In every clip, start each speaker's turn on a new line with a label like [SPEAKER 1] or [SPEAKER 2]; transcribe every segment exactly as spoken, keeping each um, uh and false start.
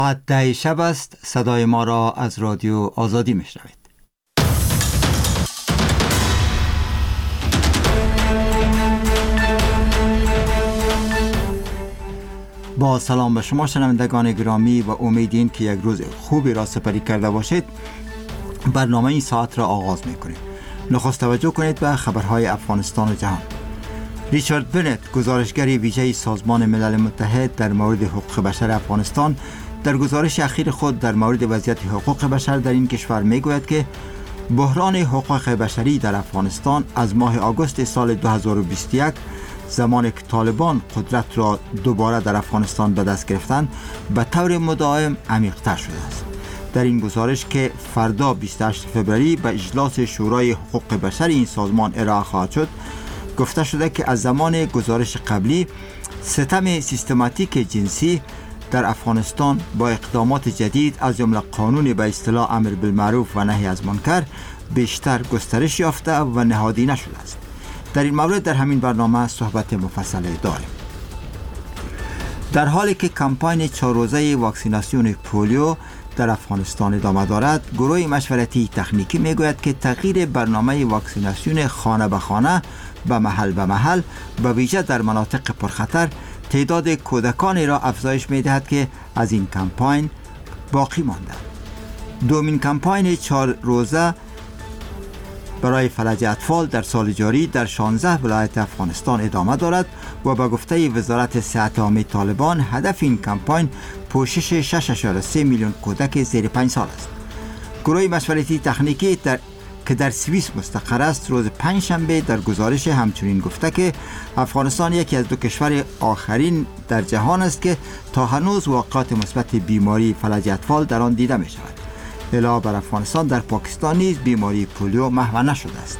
[SPEAKER 1] ساعت ده شب است. صدای ما را از رادیو آزادی میشنوید. با سلام به شما شنوندگان گرامی و امیدین که یک روز خوبی را سپری کرده باشید. برنامه این ساعت را آغاز میکنیم. نخست توجه کنید به خبرهای افغانستان و جهان. ریچارد بنت، گزارشگر ویژه سازمان ملل متحد در مورد حقوق بشر افغانستان، در گزارش اخیر خود در مورد وضعیت حقوق بشر در این کشور میگوید که بحران حقوق بشری در افغانستان از ماه آگوست سال دو هزار و بیست و یک، زمانی که طالبان قدرت را دوباره در افغانستان به دست گرفتند، به طور مداوم عمیق‌تر شده است. در این گزارش که فردا بیست و هشتم فوریه به اجلاس شورای حقوق بشر این سازمان ارائه خواهد شد، گفته شده که از زمان گزارش قبلی ستم سیستماتیک جنسی در افغانستان با اقدامات جدید از جمله قانون به اصطلاح امر بالمعروف و نهی از منکر بیشتر گسترش یافته و نهادینه شده است. در این مورد در همین برنامه صحبت مفصل داریم. در حالی که کمپاین چهار روزه واکسیناسیون پولیو در افغانستان ادامه دارد، گروه مشورتی تکنیکی میگوید که تغییر برنامه واکسیناسیون خانه به خانه به محل به محل به ویژه در مناطق پرخطر تعداد کودکانی را افزایش می‌دهد که از این کمپاین باقی ماندند. دومین کمپاین چهار روزه برای فلج اطفال در سال جاری در شانزده ولایت افغانستان ادامه دارد و به گفته وزارت صحت عامه طالبان هدف این کمپاین پوشش شش اشاره سه میلیون کودک زیر پنج سال است. گروه مشورتی تکنیکی در که در سوئیس مستقر است روز پنجشنبه در گزارش همچنین گفته که افغانستان یکی از دو کشور آخرین در جهان است که تا هنوز واقعات مثبت بیماری فلج اطفال در آن دیده می شود. علاوه بر افغانستان در پاکستان نیز بیماری پولیو محو نشده است.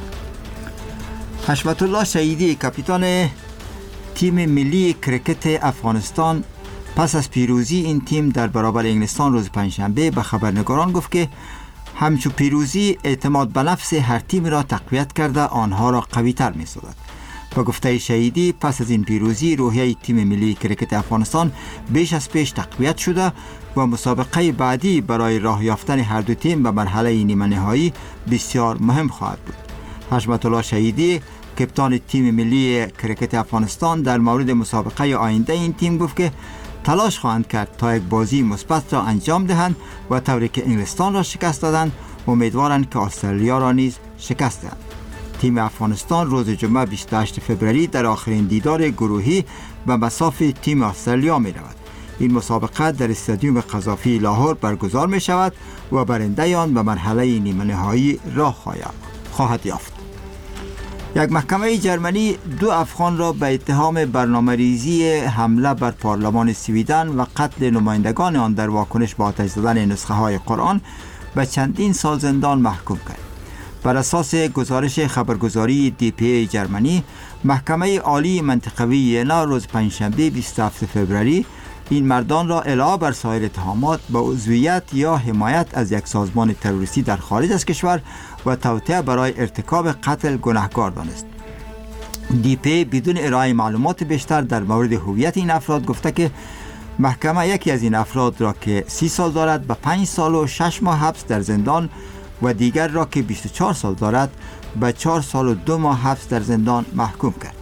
[SPEAKER 1] حشمت الله شهیدی، کاپیتان تیم ملی کرکت افغانستان، پس از پیروزی این تیم در برابر انگلستان روز پنجشنبه به خبرنگاران گفت که همچو پیروزی اعتماد به نفس هر تیم را تقویت کرده آنها را قوی تر می سازد. با گفته شهیدی، پس از این پیروزی روحیه تیم ملی کرکت افغانستان بیش از پیش تقویت شده و مسابقه بعدی برای راه یافتن هر دو تیم به مرحله نیمه نهایی بسیار مهم خواهد بود. حشمت الله شهیدی، کاپیتان تیم ملی کرکت افغانستان، در مورد مسابقه آینده این تیم گفت که تلاش خواهند کرد تا یک بازی مثبت را انجام دهند و طوری که انگلستان را شکست دادند امیدوارند که استرالیا را نیز شکست دهند. تیم افغانستان روز جمعه بیست و هشتم فوریه در آخرین دیدار گروهی به مصاف تیم استرالیا می رود. این مسابقه در استادیوم قذافی لاهور برگزار می شود و برنده آن به مرحله نیمه نهایی راه خواهد یافت. یک محکمه جرمنی دو افغان را به اتهام برنامه‌ریزی حمله بر پارلمان سویدن و قتل نمایندگان آن در واکنش به آتش زدن نسخه های قرآن به چندین سال زندان محکوم کرد. بر اساس گزارش خبرگزاری دی پی ای جرمنی، محکمه عالی منطقه وینا روز پنجشنبه بیست و هفتم فوریه این مردان را علاوه بر سایر اتهامات به عضویت یا حمایت از یک سازمان تروریستی در خارج از کشور و توطئه برای ارتکاب قتل گناهکار دانست. دی پی بدون ارائه معلومات بیشتر در مورد هویت این افراد گفته که محکمه یکی از این افراد را که سی سال دارد به پنج سال و شش ماه حبس در زندان و دیگر را که بیست و چهار سال دارد به چهار سال و دو ماه حبس در زندان محکوم کرد.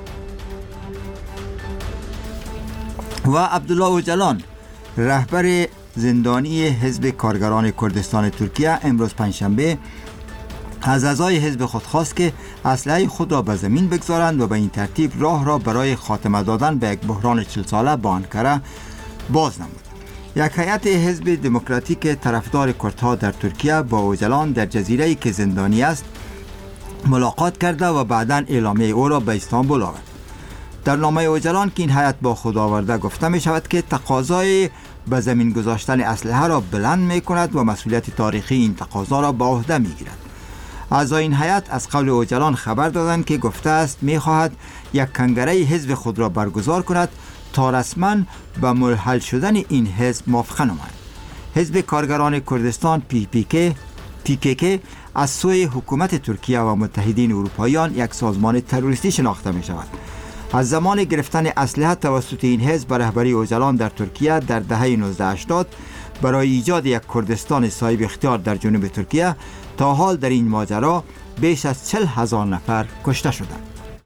[SPEAKER 1] و عبدالله اوجلان، رهبر زندانی حزب کارگران کردستان ترکیه، امروز پنجشنبه از اعضای حزب خود خواست که اسلحه خود را به زمین بگذارند و به این ترتیب راه را برای خاتمه دادن به یک بحران چهل ساله با انقره باز نمود. یک هیئت حزب دموکراتیک طرفدار کردها در ترکیه با اوجلان در جزیره‌ای که زندانی است ملاقات کرده و بعداً اعلامیه او را به استانبول آورد. در نامه اوجلان که این هیئت با خود آورده گفته می شود که تقاضای به زمین گذاشتن اسلحه را بلند می کند و مسئولیت تاریخی این تقاضا را به عهده می گیرد. اعضای این هیئت از قول اوجلان خبر دادند که گفته است می خواهد یک کنگره حزب خود را برگزار کند تا رسما به منحل شدن این حزب موافقه نماید. حزب کارگران کردستان پی پی کی پی کی کی از سوی حکومت ترکیه و متحدین اروپاییان یک سازمان تروریستی شناخته می شود. از زمان گرفتن اسلحه توسط این حزب به رهبری اوجلان در ترکیه در دهه نوزده هشتاد برای ایجاد یک کردستان صاحب اختیار در جنوب ترکیه، تا حال در این ماجرا بیش از چهل هزار نفر کشته شدند.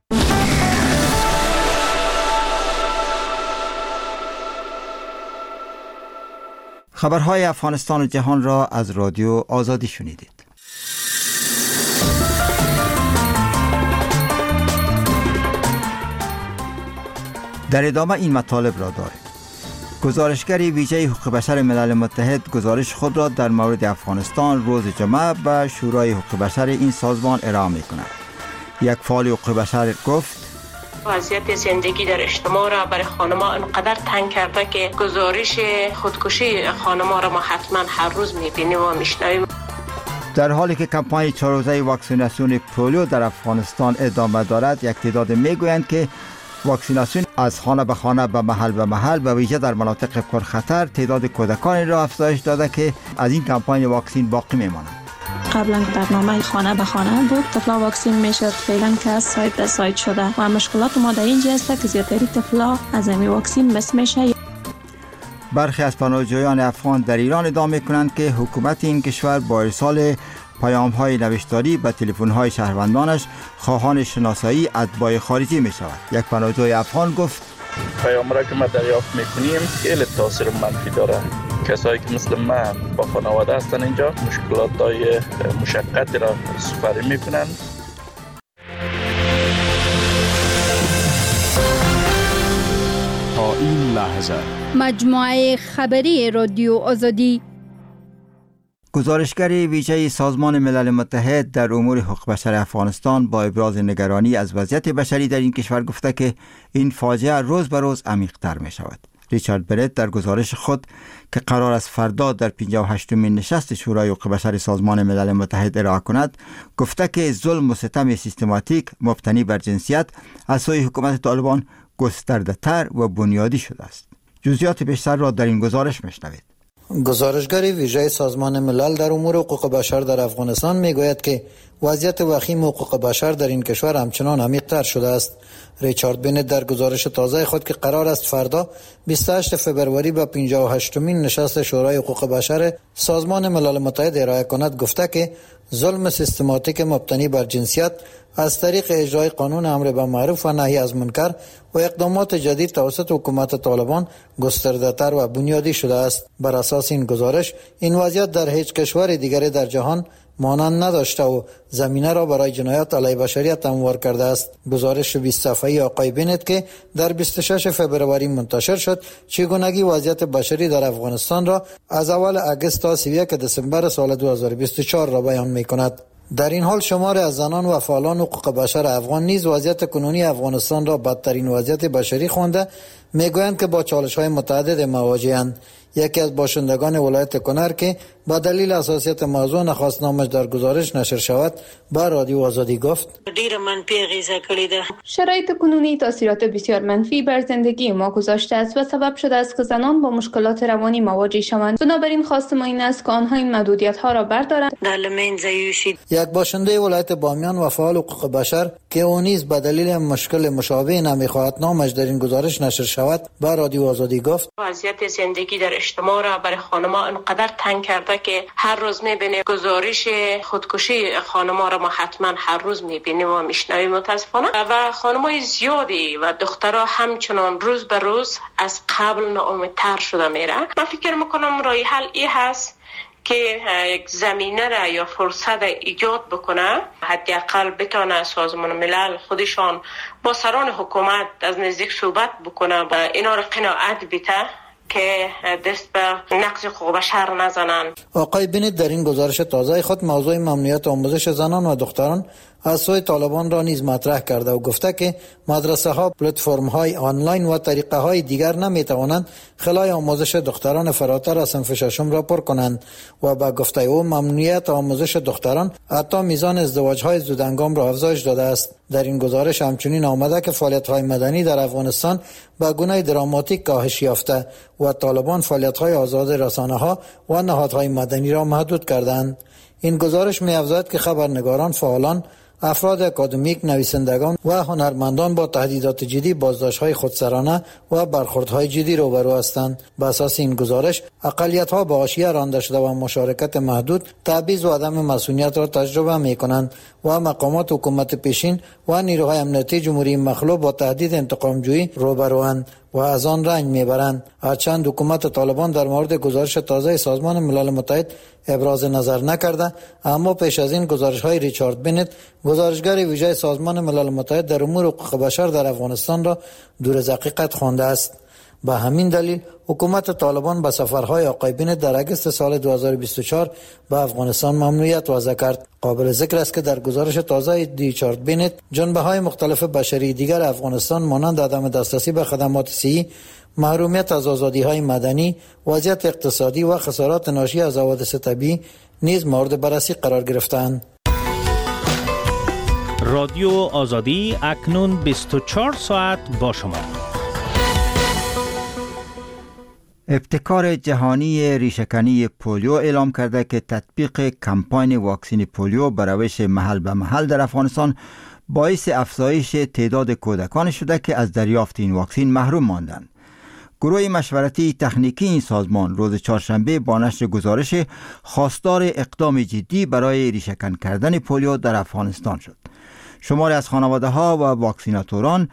[SPEAKER 1] خبرهای افغانستان و جهان را از رادیو آزادی شنیدید. در ادامه این مطالب را داریم. گزارشگر ویژه حقوق بشر ملل متحد گزارش خود را در مورد افغانستان روز جمعه به شورای حقوق بشر این سازمان ارائه می کند. یک فعال حقوق بشر گفت:
[SPEAKER 2] وضعیت زندگی در اجتماع را برای خانم‌ها انقدر تنگ کرده که گزارش خودکشی خانم‌ها را ما حتما هر روز می‌بینیم و می‌شنویم.
[SPEAKER 1] در حالی که کمپاین چهار روزه واکسیناسیون پولیو در افغانستان ادامه دارد، یک تعداد میگویند که واکسیناسیون از خانه به خانه به محل به محل به ویژه در مناطق پرخطر تعداد کودکان را افزایش داده که از این کمپاین واکسین باقی میمانند.
[SPEAKER 3] قبلا برنامه خانه به خانه بود، طفلا واکسین میشد، فعلا که از سایت به سایت شده و مشکلات ما در اینجا است که زیادتری طفلا از این واکسین مس میشه.
[SPEAKER 1] برخی از پناهجویان افغان در ایران ادعا میکنند که حکومت این کشور با ارسال پیام‌های نوشتاری به تلفن‌های شهروندانش خواهان شناسایی اتباع خارجی می‌شود. یک پناهجوی افغان گفت:
[SPEAKER 4] پیام را که ما دریافت می‌کنیم خیلی تاثیر منفی داره. کسایی که مثل من با خانواده هستن اینجا مشکلات‌های مشقتی را سپری می‌کنن.
[SPEAKER 5] تا این لحظه
[SPEAKER 6] مجموعه خبری رادیو آزادی.
[SPEAKER 1] گزارشگر ویژه سازمان ملل متحد در امور حقوق بشر افغانستان با ابراز نگرانی از وضعیت بشری در این کشور گفته که این فاجعه روز به روز عمیق‌تر می شود. ریچارد برت در گزارش خود که قرار است فردا در پنجاه و هشتمین نشست شورای حقوق بشر سازمان ملل متحد ارائه کند، گفته که ظلم و ستم سیستماتیک مبتنی بر جنسیت از سوی حکومت طالبان گسترده‌تر و بنیادی شده است. جزئیات بیشتر را در این گزارش میشنوید.
[SPEAKER 7] گزارشگر ویژه سازمان ملل در امور حقوق بشر در افغانستان میگوید که وضعیت وخیم حقوق بشر در این کشور همچنان عمیق‌تر شده است. ریچارد بنت در گزارش تازه خود که قرار است فردا بیست و هشتم فوریه به پنجاه و هشتمین نشست شورای حقوق بشر سازمان ملل متحد ارائه کند گفته که ظلم سیستماتیک مبتنی بر جنسیت از طریق اجرای قانون امر به معروف و نهی از منکر و اقدامات جدید توسط حکومت طالبان گسترده‌تر و بنیادی شده است. بر اساس این گزارش این وضعیت در هیچ کشور دیگری در جهان مانند نداشته و زمینه را برای جنایات علیه بشریت هموار کرده است. گزارش بیست صفحه‌ای آقای بنت که در بیست و ششم فوریه منتشر شد چگونگی وضعیت بشری در افغانستان را از اول اگست تا سی و یک دسامبر سال دو هزار و بیست و چهار را بیان می‌کند. در این حال شمار از زنان و فعالان حقوق بشر افغان نیز وضعیت کنونی افغانستان را بدترین وضعیت بشری خوانده میگویند که با چالش‌های متعدد مواجه‌اند. یکی از باشندگان ولایت کنر که با دلیل حساسیت موضوع نخواست نامش در گزارش نشر شود با رادیو آزادی گفت:
[SPEAKER 2] دیر منفی غیزه کلیده.
[SPEAKER 3] شرایط کنونی تاثیرات بسیار منفی بر زندگی ما گذاشته است و سبب شده است که زنان با مشکلات روانی مواجه شوند. بنابراین خواست ما این است که آنها این محدودیت ها را بردارند.
[SPEAKER 7] یک باشنده ولایت بامیان و فعال حقوق بشر که او نیز به دلیل مشکل مشابه نمیخواهد نامش در این گزارش نشر شود با رادیو آزادی گفت:
[SPEAKER 2] وضعیت زندگی در اجتماع را برای خانم‌ها انقدر تنگ کرده که هر روز می‌بینیم گزارش خودکشی خانم‌ها را ما حتما هر روز می‌بینیم و می‌شنویم متاسفانه و خانم‌های زیادی و دخترها همچنان روز به روز از قبل ناامیدتر شده میره. من فکر می‌کنم راه حل این هست که یک زمینه را یا فرصت ایجاد بکنه، حداقل بتونه سازمان ملل خودشان با سران حکومت از نزدیک صحبت بکنه و اینا را قناعت بده که دست به نقض حقوق بشر نزنن.
[SPEAKER 7] آقای بنت در این گزارش تازه خود موضوع ممنوعیت آموزش زنان و دختران از سوی طالبان را نیز مطرح کرده و گفته که مدرسه ها، پلتفرم های آنلاین و طریقه های دیگر نمی توانند خلای آموزش دختران فراتر از صنف ششم را پر کنند و با گفته او ممنوعیت آموزش دختران حتی میزان ازدواج های زودهنگام را افزایش داده است. در این گزارش همچنین آمده که فعالیت های مدنی در افغانستان به گونه دراماتیک کاهش یافته و طالبان فعالیت های آزاد رسانه ها و نهادهای مدنی را محدود کردند. این گزارش می‌افزاید که خبرنگاران، فعالان، افراد اکادمیک، نویسندگان و هنرمندان با تهدیدات جدی، بازداشت‌های خودسرانه و برخوردهای جدی روبرو هستند. بر اساس این گزارش، اقلیت‌ها با حاشیه رانده شده و مشارکت محدود، تبعیض و عدم مسئولیت را تجربه می‌کنند و مقامات حکومت پیشین و نیروهای امنیتی جمهوری مخلوع با تهدید انتقام‌جویی روبروند و از آن رنج میبرند. هرچند حکومت طالبان در مورد گزارش تازه سازمان ملل متحد ابراز نظر نکرده، اما پیش از این گزارش‌های ریچارد بنت، گزارشگر ویژه سازمان ملل متحد در امور حقوق بشر در افغانستان را دور از حقیقت خوانده است. به همین دلیل حکومت طالبان به سفرهای آقای بنت در اگست سال دو هزار و بیست و چهار به افغانستان ممنوعیت وضع کرد. قابل ذکر است که در گزارش تازه ریچارد بنت، جنبه‌های مختلف بشری دیگر افغانستان مانند عدم دسترسی به خدمات صحی، محرومیت از آزادی‌های مدنی، وضعیت اقتصادی و خسارات ناشی از حوادث طبیعی نیز مورد بررسی قرار گرفتند.
[SPEAKER 5] رادیو آزادی اکنون بیست و چهار ساعت با شما.
[SPEAKER 1] ابتکار جهانی ریشه‌کنی پولیو اعلام کرده که تطبیق کمپاین واکسین پولیو به روش محل به محل در افغانستان باعث افزایش تعداد کودکان شده که از دریافت این واکسین محروم ماندند. گروه مشورتی تکنیکی این سازمان روز چهارشنبه با نشر گزارش خواستار اقدام جدی برای ریشه‌کن کردن پولیو در افغانستان شد. شماری از خانواده‌ها و واکسیناتوران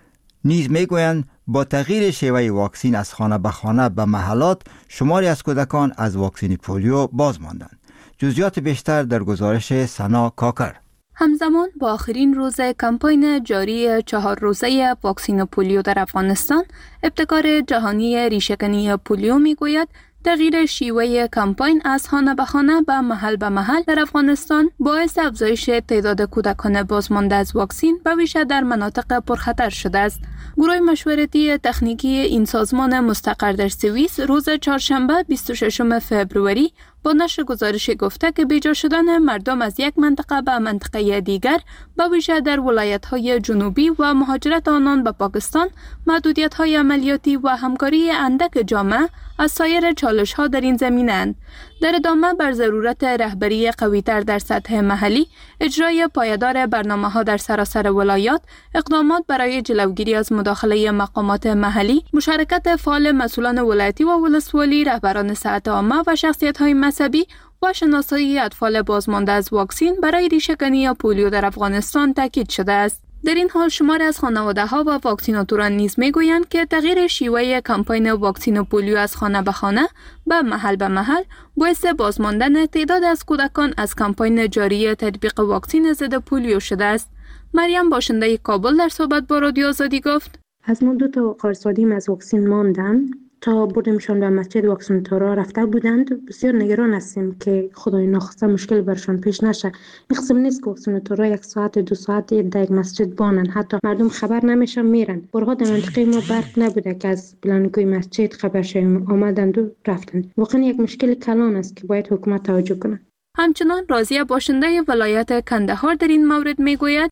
[SPEAKER 1] نیز میگویند با تغییر شیوه واکسین از خانه به خانه به محلات، شماری از کودکان از واکسین پولیو باز ماندند. جزئیات بیشتر در گزارش سنا کاکر.
[SPEAKER 3] همزمان با آخرین روز کمپاین جاری چهار روزه واکسین پولیو در افغانستان، ابتکار جهانی ریشه‌کنی پولیو میگوید تغییر شیوه کمپاین از خانه به خانه به محل به محل در افغانستان باعث افزایش تعداد کودکان بازمانده از واکسین به ویژه در مناطق پرخطر شده است. گروه مشورتی تکنیکی این سازمان مستقر در سوئیس روز چهارشنبه بیست و ششم فوریه با نشر گزارش گفته که بیجا شدن مردم از یک منطقه به منطقه دیگر به ویژه در ولایت‌های جنوبی و مهاجرت آنان به پاکستان، محدودیت‌های عملیاتی و همکاری اندک جامعه از سایر چالش‌ها در این زمینه‌اند. در ادامه بر ضرورت رهبری قوی‌تر در سطح محلی، اجرای پایدار برنامه‌ها در سراسر ولایات، اقدامات برای جلوگیری از مداخله مقامات محلی، مشارکت فعال مسئولان ولایتی و ولسوالی، رهبران صحت عامه و شخصیت‌های مذهبی و شناسایی اطفال بازمانده از واکسین برای ریشه‌کنی پولیو در افغانستان تاکید شده است. در این حال شماری از خانواده‌ها و واکسیناتوران نیز میگویند که تغییر شیوه کمپاین واکسین پولیو از خانه به خانه به محل به محل باعث بازماندن تعداد از کودکان از کمپاین جاری تطبیق واکسین ضد پولیو شده است. مریم باشنده کابل در صحبت با رادیو آزادی گفت:
[SPEAKER 8] از ما دو تا قرصادیم از واکسین ماندن، تا بردیمشان به مسجد واکسیناتورها رفته بودند. بسیار نگران هستیم که خدای ناخواسته مشکل برشان پیش نشه. این قسم نیست که واکسیناتورها یک ساعت دو ساعت در یک مسجد بانن، حتی مردم خبر نمیشن میرن. بارها در منطقه ما برق نبوده که از بلانکوی مسجد خبر شویم، آمدند و رفتند. واقعا یک مشکل کلان است که باید حکومت توجه کنه.
[SPEAKER 3] همچنان راضیه باشنده ولایت کندهار در این مورد میگوید: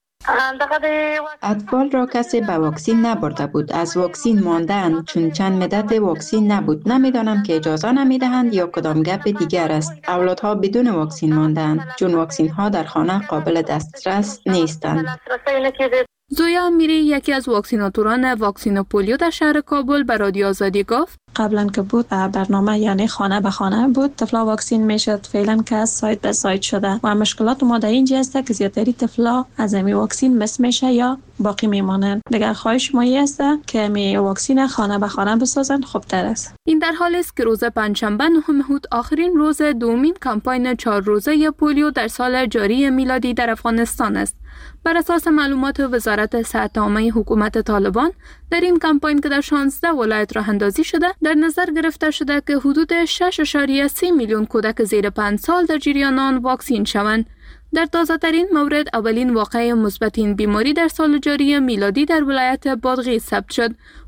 [SPEAKER 9] اطفال را کسی به واکسین نبرده بود، از واکسین ماندند چون چند مدت واکسین نبود. نمیدانم که اجازه نمیدهند یا کدام گپ دیگر است. اولادها بدون واکسین ماندند چون واکسین ها در خانه قابل دسترس نیستند.
[SPEAKER 3] زویا امیری یکی از واکسیناتوران واکسین پولیو در شهر کابل به رادیو آزادی گفت:
[SPEAKER 10] قبلا که بود برنامه یعنی خانه به خانه بود، طفلا واکسین میشد. فعلا که سایت به سایت شده و مشکلات ما در اینجا است که زیادتری طفلا از می واکسین مس میشه یا باقی میمانند. دیگر خواهش ما است که می واکسین خانه به خانه بسازند، خوب تر است.
[SPEAKER 3] این در حالی است که روز پنجشنبه نهم هوت آخرین روز دومین کمپاین چهار روزه پولیو در سال جاری میلادی در افغانستان است. بر اساس معلومات وزارت صحت عامه حکومت طالبان، در این کمپاین که در شانزده ولایت راه اندازی شده، در نظر گرفته شده که حدود شش اشاریه سه میلیون کودک زیر پنج سال در جریان آن واکسین شوند. در تازه‌ترین مورد اولین واقعه مثبت این بیماری در سال جاری میلادی در ولایت بادغیس ثبت شد.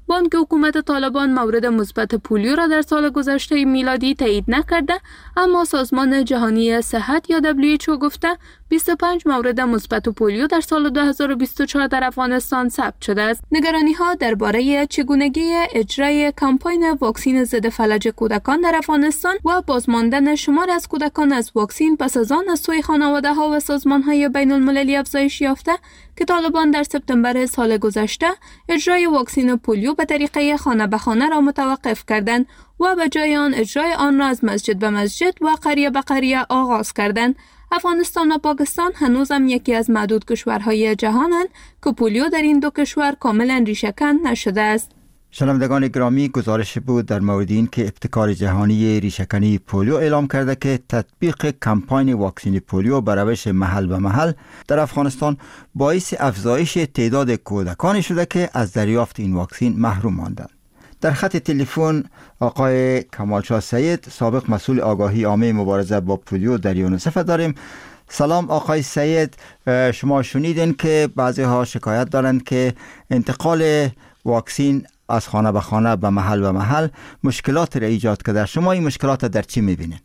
[SPEAKER 3] با آنکه حکومت طالبان مورد مثبت پولیو را در سال گذشته میلادی تایید نکرده، اما سازمان جهانی صحت یا دبلیو اچ او گفته بیست و پنج مورد مثبت پولیو در سال دو هزار و بیست و چهار در افغانستان ثبت شده است. نگرانی ها درباره چگونگی اجرای کمپاین واکسین ضد فلج کودکان در افغانستان و بازماندن شمار از کودکان از واکسین پس از آن از سوی خانواده ها و سازمان های بین المللی افزایش یافته که طالبان در سپتامبر سال گذشته اجرای واکسین پولیو به طریقه خانه به خانه را متوقف کردند و به جای آن اجرای آن را از مسجد به مسجد و قریه به قریه آغاز کردند. افغانستان و پاکستان هنوز هم یکی از معدود کشورهای جهانند که پولیو در این دو کشور کاملا ریشه‌کن نشده است.
[SPEAKER 1] شنوندگان گرامی، گزارش بود در مورد این که ابتکار جهانی ریشه‌کنی پولیو اعلام کرده که تطبیق کمپاین واکسین پولیو به روش محل به محل در افغانستان باعث افزایش تعداد کودکانی شده که از دریافت این واکسین محروم ماندند. در خط تلفن آقای کمالشاه سید، سابق مسئول آگاهی عامه مبارزه با پولیو در یونیسف داریم. سلام آقای سید، شما شنیدین که بعضی ها شکایت دارند که انتقال واکسین از خانه به خانه به محل به محل مشکلات را ایجاد کرده. شما این مشکلات در چی میبینید؟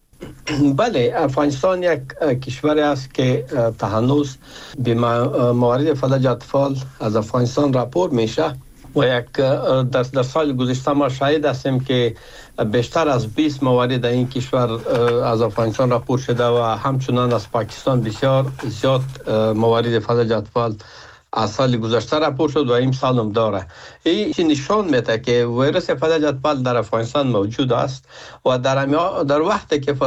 [SPEAKER 11] بله، افغانستان یک کشوری است که تا هنوز به موارد فلج اطفال از افغانستان راپور میشه و یک در, در سال گذشته ما شاهد هستیم که بیشتر از بیست موارد در این کشور از افغانستان راپور شده و همچنان از پاکستان بسیار زیاد موارد فلج اطفال از سال گذشته راپور شد و این سال هم داره. این نشان میده که ویروس فلج اطفال در افغانستان موجود است و در در وقتی که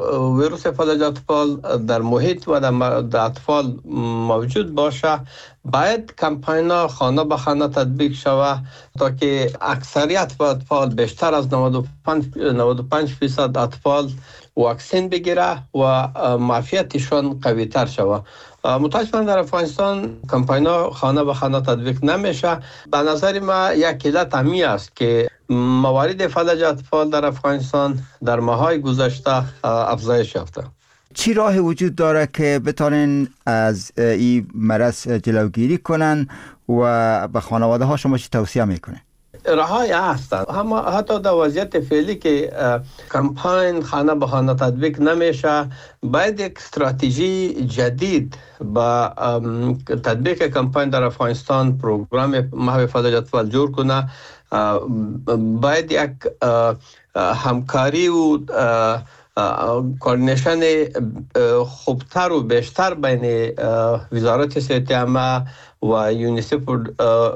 [SPEAKER 11] ویروس فلج اطفال در محیط و در اطفال موجود باشه، باید کمپاین خانه به خانه تطبیق شود تا که اکثریت اطفال، بیشتر از نود و پنج فیصد اطفال واکسین بگیره و معافیتشان قوی تر شود. متاسفانه در افغانستان کمپاین خانه به خانه تطبیق نمیشه. به نظر ما یک علت همی است که موارد فلج اطفال در افغانستان در ماهای گذشته افزایش یافته.
[SPEAKER 1] چی راه وجود داره که بتونن از این مرض جلوگیری کنن و به خانواده ها شما چی توصیه میکنه؟
[SPEAKER 11] راه‌های هستند، اما حتی در وضعیت فعلی که کمپاین خانه به خانه تطبیق نمیشه، باید یک استراتژی جدید با تطبیق کمپاین در افغانستان پروگرام محو فلج اطفال جور کنه. باید یک همکاری و کوردینیشن خوبتر و بیشتر بین وزارت صحت عامه و یونیسف و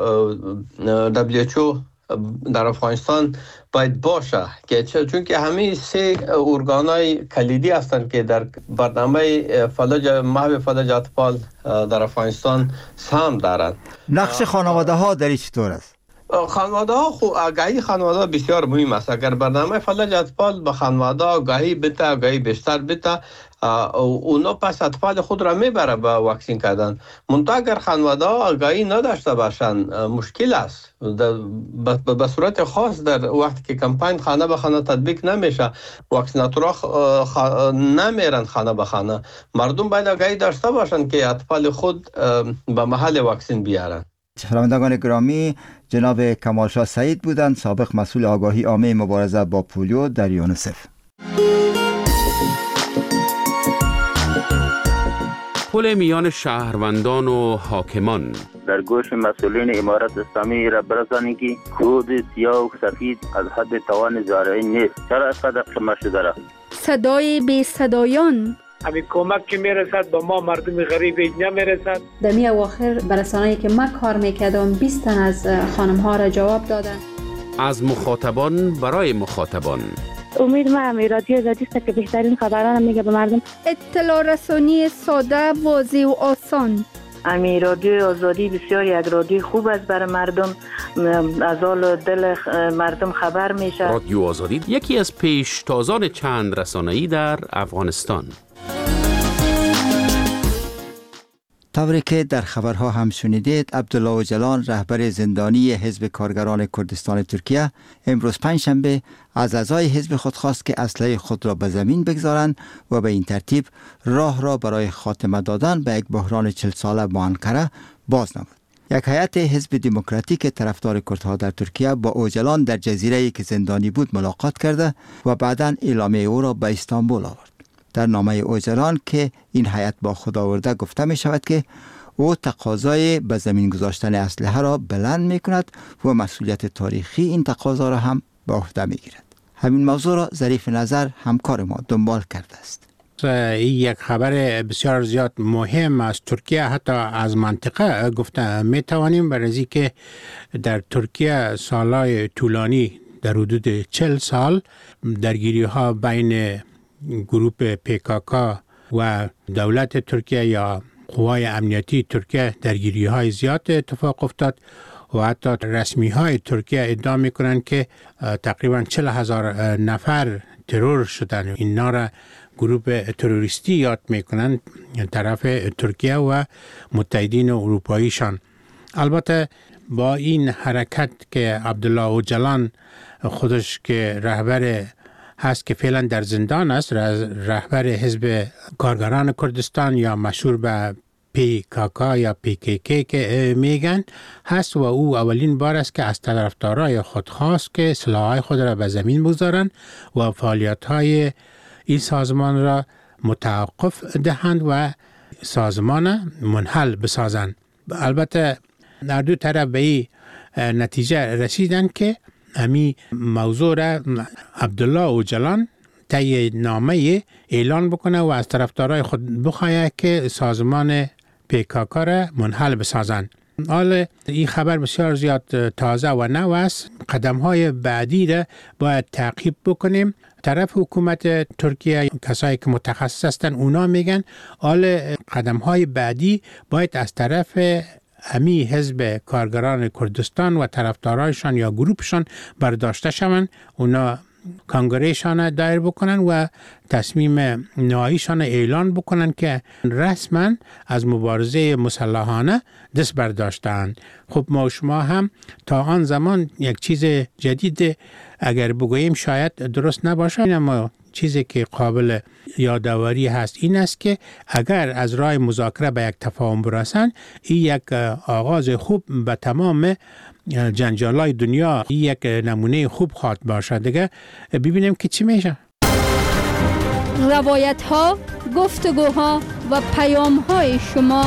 [SPEAKER 11] دبلیو اچ او در افغانستان باید باشه که چون که همه سه ارگان‌های کلیدی هستند که در برنامه فلج محو فلج اطفال در افغانستان سهم دارند.
[SPEAKER 1] نقش خانواده ها در این چطور است؟
[SPEAKER 11] خانواده ها خو آگاهی خانواده بسیار مهم است. اگر برنامه فلج اطفال به خانواده آگاهی بده، آگاهی بیشتر بده، اونا پس اطفال خود را میبره به واکسین کردن. منتها اگر خانواده ها آگاهی نداشته باشند مشکل است. به صورت خاص در وقتی که کمپاین خانه به خانه تطبیق نمیشه، واکسیناتورها خ... نمیرن خانه به خانه. مردم باید آگاهی داشته باشند که اطفال خود به محل واکسین بیارن.
[SPEAKER 1] شنوندگان گرامی، جناب کمالشاه سعید بودند، سابق مسئول آگاهی عامه مبارزه با پولیو در یونیسف.
[SPEAKER 12] پل میان شهروندان و حاکمان
[SPEAKER 13] در گوش مسئولین امارت اسلامی را برسانید که کود سیاه و سفید از حد توان زارعی نیست. چرا اینقدر کم شده را؟
[SPEAKER 6] صدای بی صدایان،
[SPEAKER 14] همین کمک که میرسد با ما مردم غریب نمیرسد.
[SPEAKER 15] در می اواخر برسانه‌ای که من کار میکردم بیست تن از خانم ها را جواب دادن.
[SPEAKER 12] از مخاطبان برای مخاطبان.
[SPEAKER 16] امید ما همی رادیو آزادی است که بهترین خبران میگه به مردم.
[SPEAKER 6] اطلاع رسانی ساده، واضح و آسان.
[SPEAKER 17] امی رادیو آزادی بسیار یک رادیو خوب است برای مردم، از حال دل مردم خبر میشه.
[SPEAKER 12] رادیو آزادی یکی از پیشتازان چند رسانه‌ای در افغانستان.
[SPEAKER 1] طوری که در خبرها هم شنیدید، عبدالله اوجلان، رهبر زندانی حزب کارگران کردستان ترکیه، امروز پنجشنبه از اعضای حزب خود خواست که اسلحه خود را به زمین بگذارند و به این ترتیب راه را برای خاتمه دادن به یک بحران چهل ساله با انقره باز نمود. یک هیئت حزب دموکراتیک طرفدار کردها در ترکیه با اوجلان در جزیره‌ای که زندانی بود ملاقات کرده و بعداً اعلامیه او را به استانبول آورد. در نامه اوجلان که این هیئت با خود آورده گفته می شود که او تقاضای به زمین گذاشتن اسلحه را بلند می کند و مسئولیت تاریخی این تقاضا را هم به عهده می گیرد. همین موضوع را ظریف نظر همکار ما دنبال کرده است.
[SPEAKER 18] این یک خبر بسیار زیاد مهم از ترکیه، حتی از منطقه گفته می توانیم، برای که در ترکیه سالهای طولانی در حدود چهل سال درگیری ها بین گروه پیکاکا و دولت ترکیه یا قوای امنیتی ترکیه درگیری های زیاد اتفاق افتاد و حتی رسمی های ترکیه ادعا می کنند که تقریبا چهل هزار نفر ترور شدن. اینا را گروه تروریستی یاد می کنند طرف ترکیه و متحدین اروپاییشان. البته با این حرکت که عبدالله اوجلان خودش که رهبر هست که فعلا در زندان است، رهبر حزب کارگران کردستان یا مشهور به پی کا یا پی کی کی که میگن هست و او اولین بار است که از طرفدارای خود خواست که سلاح‌های خود را به زمین بگذارند و فعالیت‌های این سازمان را متوقف دهند و سازمان منحل بسازند. البته در دو طرف به این نتیجه رسیدند که امی موضوع را عبدالله اوجلان طی نامه اعلان بکنه و از طرفدارای خود بخواهد که سازمان پیکاکا را منحل بسازند. حال این خبر بسیار زیاد تازه و نو است. قدم های بعدی را باید تعقیب بکنیم. طرف حکومت ترکیه کسایی که متخصص هستند اونا میگن حال قدم های بعدی باید از طرف امی حزب کارگران کردستان و طرفدارایشان یا گروپشان برداشته شوند. اونا کنگرهشان دایر بکنن و تصمیم نهاییشان اعلان بکنن که رسما از مبارزه مسلحانه دست برداشتند. خب ما شما هم تا آن زمان یک چیز جدید اگر بگوییم شاید درست نباشه، اما چیزی که قابل یادآوری هست این است که اگر از راه مذاکره به یک تفاهم برسند، این یک آغاز خوب به تمام جنجالای دنیا، این یک نمونه خوب خواهد باشد. دیگه ببینیم که چی میشه.
[SPEAKER 6] روایت ها، گفتگوها و پیام های شما.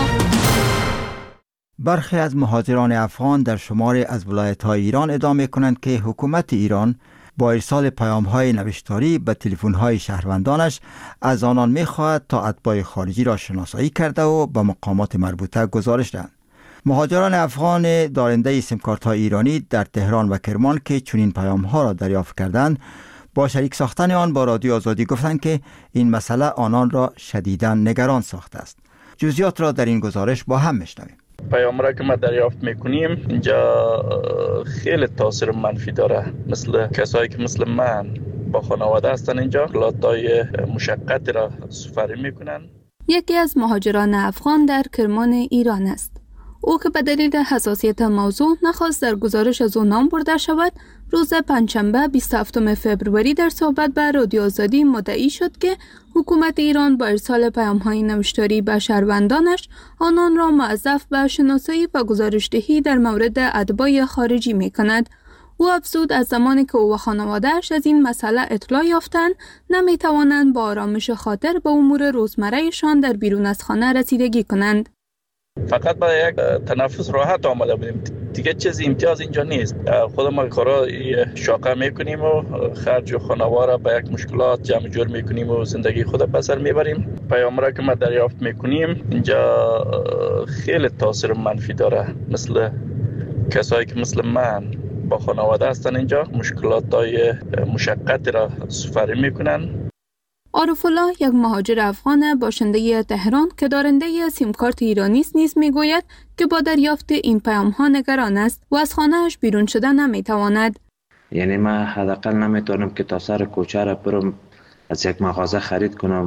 [SPEAKER 1] برخی از مهاجران افغان در شماری از ولایت‌های ایران ادعا می‌کنند که حکومت ایران با ارسال پیام‌های نوشتاری به تلفن‌های شهروندانش از آنان می‌خواهد تا اتباع خارجی را شناسایی کرده و به مقامات مربوطه گزارش دهند. مهاجران افغان دارنده سیم کارت‌های ایرانی در تهران و کرمان که چنین پیام‌ها را دریافت کردند، با شریک ساختن آن با رادیو آزادی گفتند که این مسئله آنان را شدیداً نگران ساخته است. جزئیات را در این گزارش با هم می‌شنویم.
[SPEAKER 4] پیام را که ما دریافت میکنیم اینجا خیلی تاثیر منفی داره. مثل کسایی که مثل من با خانواده هستن اینجا لاتای مشقتی را سفری میکنن.
[SPEAKER 3] یکی از مهاجران افغان در کرمان ایران است. او که به دلیل حساسیت موضوع نخواست در گزارش از او نام برده شود، روز پنجشنبه بیست و هفتم فوریه در صحبت به رادیو آزادی مدعی شد که حکومت ایران با ارسال پیام‌های نوشتاری به شهروندانش آنان را موظف به شناسایی و گزارش‌دهی در مورد اتباع خارجی می‌کند. او افزود از زمانی که او و خانواده‌اش از این مسئله اطلاع یافتند، نمی‌توانند با آرامش خاطر به امور روزمره‌شان در بیرون از خانه رسیدگی کنند.
[SPEAKER 4] فقط با یک تنفس راحت آمده بودیم، دیگه چیز امتیاز اینجا نیست. خود ما کارا شاقه میکنیم و خرج و خانواده را به یک مشکلات جمع جور میکنیم و زندگی خود بسر میبریم. پیام را که ما دریافت میکنیم اینجا خیلی تاثیر منفی داره. مثل کسایی که مثل من با خانواده هستن اینجا مشکلات های مشقتی را سفری میکنن.
[SPEAKER 3] عارف الله، یک مهاجر افغان باشنده تهران که دارنده سیم کارت ایرانی است، نیز میگوید که با دریافت این پیام ها نگران است و از خانه‌اش بیرون شدن نمیتواند.
[SPEAKER 19] یعنی من حداقل نمیتونم که تا سر کوچه را برم از یک مغازه خرید کنم.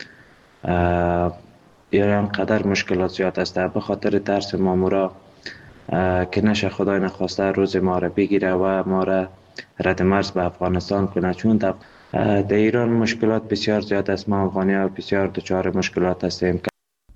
[SPEAKER 19] یا اینقدر مشکلات زیاد است به خاطر ترس مامورا که نشه خدای نخواسته روز ما را بگیره و ما را رد مرز به افغانستان کنه. چون در ایران مشکلات بسیار زیاد است. ما افغانی ها بسیار دچار مشکلات هستیم.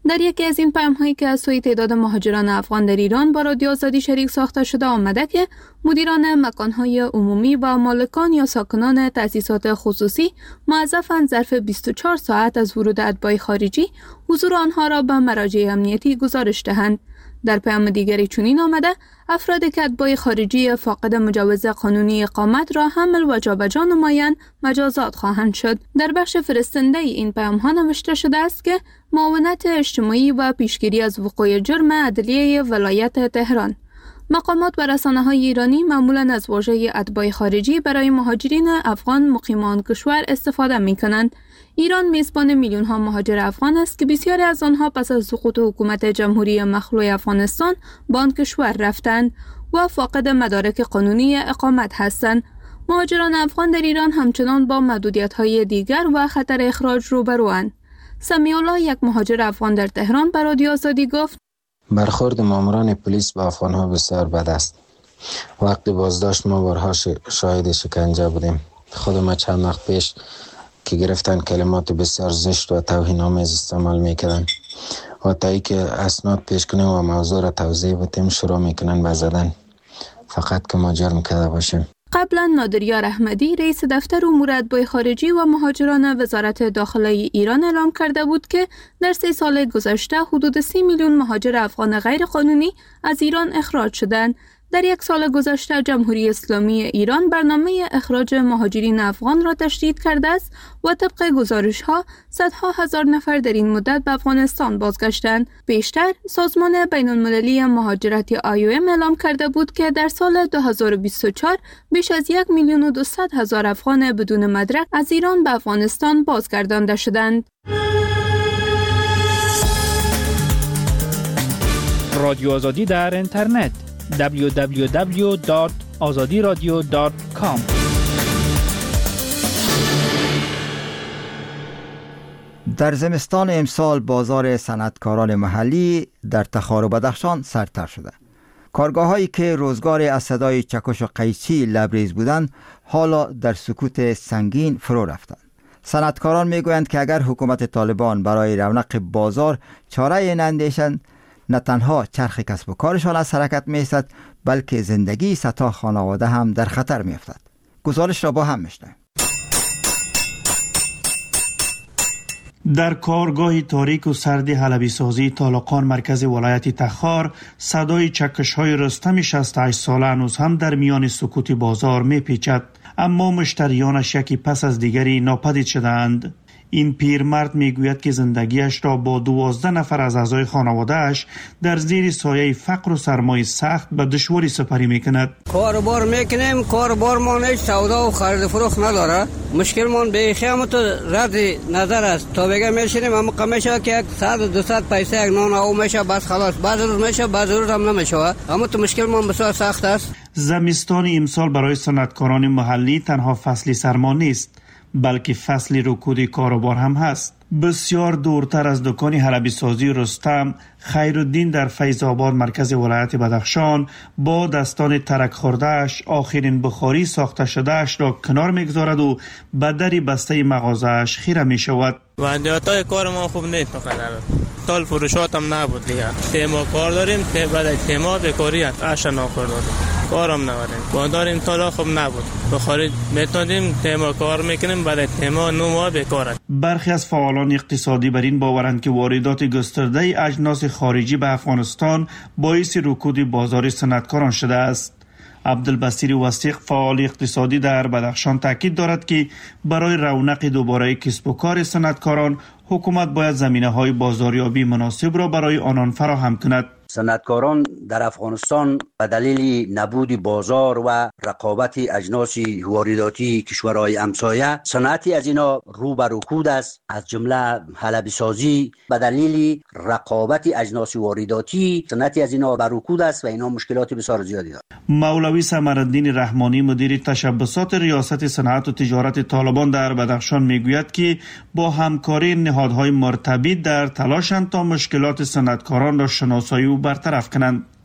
[SPEAKER 3] در یکی از این پیام‌هایی که از سوی تعداد مهاجران افغان در ایران با رادیو آزادی شریک ساخته شده آمده که مدیران مکان‌های عمومی و مالکان یا ساکنان تأسیسات خصوصی موظفند ظرف بیست و چهار ساعت از ورود اتباع خارجی حضور آنها را به مراجع امنیتی گزارش دهند. در پیام دیگری چنین آمده افرادی که اتباع خارجی فاقد مجوز قانونی اقامت را حمل و جابجا نمایند مجازات خواهند شد. در بخش فرستنده این پیام ها نوشته شده است که معاونت اجتماعی و پیشگیری از وقوع جرم عدلیه ولایت تهران. مقامات و رسانه‌های ایرانی معمولاً از واژه اتباع خارجی برای مهاجرین افغان مقیمان کشور استفاده می‌کنند. ایران میزبان میلیون‌ها مهاجر افغان است که بسیاری از آنها پس از سقوط حکومت جمهوری مخلوع افغانستان به آن کشور رفتند و فاقد مدارک قانونی اقامت هستند. مهاجران افغان در ایران همچنان با محدودیت‌های دیگر و خطر اخراج روبروند. سمیع‌الله، یک مهاجر افغان در تهران، به رادیو آزادی گفت:
[SPEAKER 20] برخورد ماموران پلیس با افغان‌ها بسیار بد است. وقتی بازداشت ما بارها شاهد شکنجه بودیم. خود ما چند وقت پیش که گرفتن کلمات بسیار زشت و توهین‌آمیز استعمال می‌کردن و تا ای که اسناد پیش کنیم و موضوع را توضیح بدیم شروع می‌کنن به زدن، فقط که ما جرم کرده باشیم.
[SPEAKER 3] قبلا نادریار احمدی رئیس دفتر امور اتباع خارجی و مهاجران وزارت داخله ایران اعلام کرده بود که در سه سال گذشته حدود سی میلیون مهاجر افغان غیر قانونی از ایران اخراج شدند. در یک سال گذشته جمهوری اسلامی ایران برنامه اخراج مهاجرین افغان را تشدید کرده است و طبق گزارش‌ها صدها هزار نفر در این مدت به افغانستان بازگشتند. بیشتر سازمان بین‌المللی مهاجرت آی او ام اعلام کرده بود که در سال دو هزار و بیست و چهار بیش از یک میلیون و دویست هزار افغان بدون مدرک از ایران به افغانستان بازگردانده شدند.
[SPEAKER 5] رادیو آزادی در اینترنت دبلیو دبلیو دبلیو دات آزادی رادیو دات کام.
[SPEAKER 1] در زمستان امسال بازار صنعتکاران محلی در تخار و بدخشان سرتر شده. کارگاه هایی که روزگار از صدای چکش و قیچی لبریز بودند حالا در سکوت سنگین فرو رفتند. صنعتکاران میگویند که اگر حکومت طالبان برای رونق بازار چاره نندیشند، نه تنها چرخ کسب و کارشان از حرکت می‌ایستد بلکه زندگی صدها خانواده هم در خطر می‌افتد. گزارش را با هم می‌شنویم.
[SPEAKER 21] در کارگاه تاریک و سرد حلبی سازی طالقان مرکز ولایت تخار صدای چکش‌های رستم شصت و هشت ساله هنوز هم در میان سکوت بازار می‌پیچد، اما مشتریانش یکی پس از دیگری ناپدید شدند. این پیرمرد میگوید که زندگیش را با دوازده نفر از اعضای خانواده‌اش در زیر سایه فقر و سرمایه سخت به دشواری سپری میکند.
[SPEAKER 22] کاربار میکنیم، کاربارمان هیچ سودا و خرید فروخت نداره. مشکلمان به خیامت رد نظر است. تا بگه میشینیم اما کمیشه که صد و دویست پیسه یک نان او میشه بس خلاص. بعض روز میشه بعض روز هم نمیشه. اما تو مشکلمان بسیار سخت است.
[SPEAKER 21] زمستان امسال برای صنعتکاران محلی تنها فصلی سرما نیست، بلکه فصل رکود کاروبار هم هست. بسیار دورتر از دکان حلبی سازی رستم، خیرالدین در فیض آباد مرکز ولایت بدخشان با دستان ترک خوردهش آخرین بخاری ساخته شدهش را کنار میگذارد و به دری بسته مغازهش خیره می شود.
[SPEAKER 23] وضعیت کار ما خوب نیست، بخاطر تال فروشات هم نبود دیگه. تیما کار داریم که بعد تیما بکاری اش ناکار داریم، کارم نداریم. با داریم تالا خوب نبود، بخاری میتونیم تیما کار میکنیم بعد تیما نو ما بکاره.
[SPEAKER 21] برخی از فعالان اقتصادی بر این باورند که واردات گسترده اجناس خارجی به افغانستان باعث رکود بازار صنعتکاران شده است. عبدالبصیر وثیق فعال اقتصادی در بدخشان تاکید دارد که برای رونق دوباره کسب و کار صنعتکاران حکومت باید زمینه‌های بازاریابی مناسب را برای آنان فراهم کند.
[SPEAKER 24] صنعتکاران در افغانستان به دلیل نبود بازار و رقابت اجناس وارداتی کشورهای همسایه صنعتی از اینا رو به رکود است، از جمله حلبی سازی به دلیل رقابت اجناس وارداتی صنعتی از اینا به رکود است و اینا مشکلات بسیار زیادی دارد.
[SPEAKER 21] مولوی ثمرالدین رحمانی مدیر تشبسات ریاست صنعت و تجارت طالبان در بدخشان میگوید که با همکاری نهادهای مرتبط در تلاشند تا مشکلات صنعتکاران را شناسایی و برطرف کنند.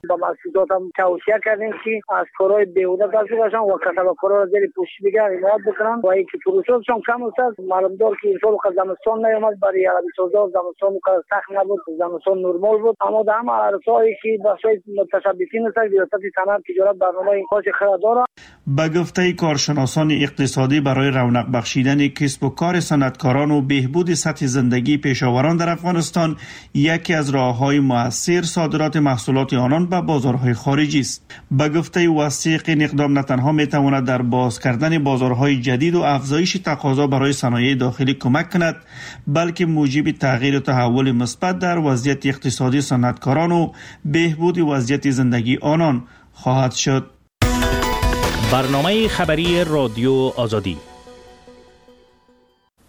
[SPEAKER 14] با مسئولات هم توصیه کردیم که از کارهای بیهوده دست باشن و کسب و کارها را زیر پوشش دیگر حمایت بکنن و اینکه فروشاتشون کم است. معلوم دار که امسال که زمستان نیامد برای عربی سازا زمستان که سخت نبود، زمستان نرمال بود، اما در همه عرصه‌ای که بخشای متشبثین است ریاست صنعت تجارت برنامه این کاش خرد داره.
[SPEAKER 21] به گفته کارشناسان اقتصادی برای رونق بخشیدن کسب و کار صنعتکاران و بهبود سطح زندگی پیشاوران در افغانستان یکی از راه‌های مؤثر صادرات محصولات آنان به بازارهای خارجی است. به گفته وثیق این اقدام نه تنها میتواند در باز کردن بازارهای جدید و افزایش تقاضا برای صنایع داخلی کمک کند، بلکه موجب تغییر و تحول مثبت در وضعیت اقتصادی صنعتکاران و بهبود وضعیت زندگی آنان خواهد شد.
[SPEAKER 5] برنامه خبری رادیو آزادی